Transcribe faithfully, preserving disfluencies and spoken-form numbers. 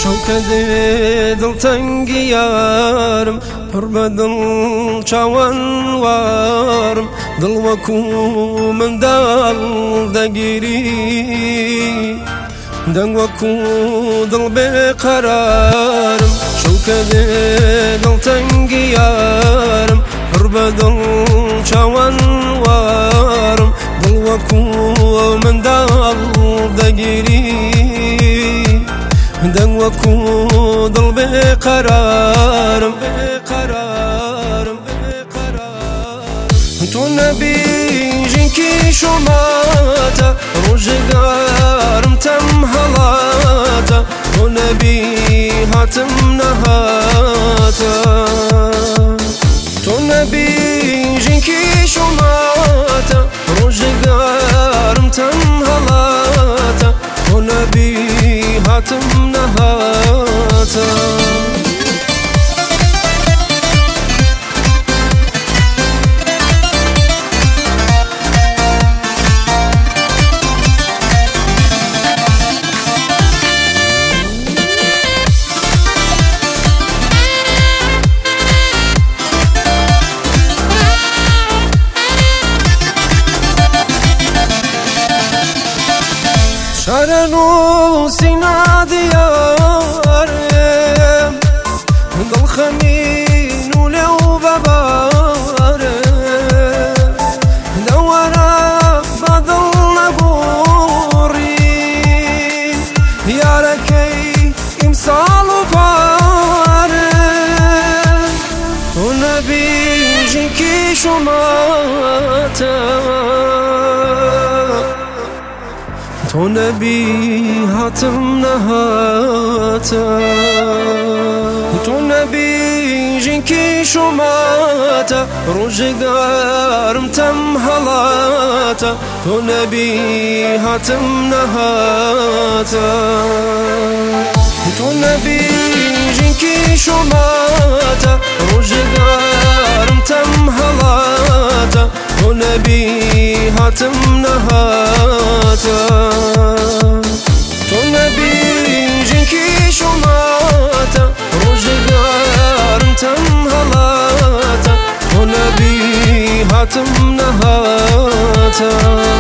شوکەدێ دڵتەنگی یارم پڕ بە دڵ چاوەنوارم دڵ وەکو منداڵ دەگیری دەنگ وەکو دڵ بێقەرارم شوکەدێ دڵتەنگی یارم پڕ بە دڵ چاوەنوارم دڵ وەکو منداڵ دەگیری دەنگ وەکو دڵ بێقەرارم تۆ نەبیژینکی شۆماتە ڕۆژێگارم تەم هەڵاتە تۆ نەبی هاتم نەهاتە تۆ نەبیژینکی شۆماتە ڕۆژێگارم تەم هەڵاتە تۆ نەبی هاتم نەهاتە شرن و سینا دیارم دڵ خەمین و لێو بەبارم دەوەرە بە دڵ نەبوڕی یارەکەی ئیمساڵ و پارم تۆ نەبیژینکی شۆماتە تۆ نەبی هاتم نەهاتە تۆ نەبیژینکی شۆماتە ڕۆژێگارم تەم هەڵاتە تۆ نەبی هاتم نەهاتە تۆ نەبیژینکی شۆماتە ڕۆژێگارم تەم هەڵاتە تۆ نەبی هاتم نەهاتە تۆ نەبیژینکی شۆماتە ڕۆژێگارم تەم هەڵاتە تۆ نەبی هاتم نەهاتە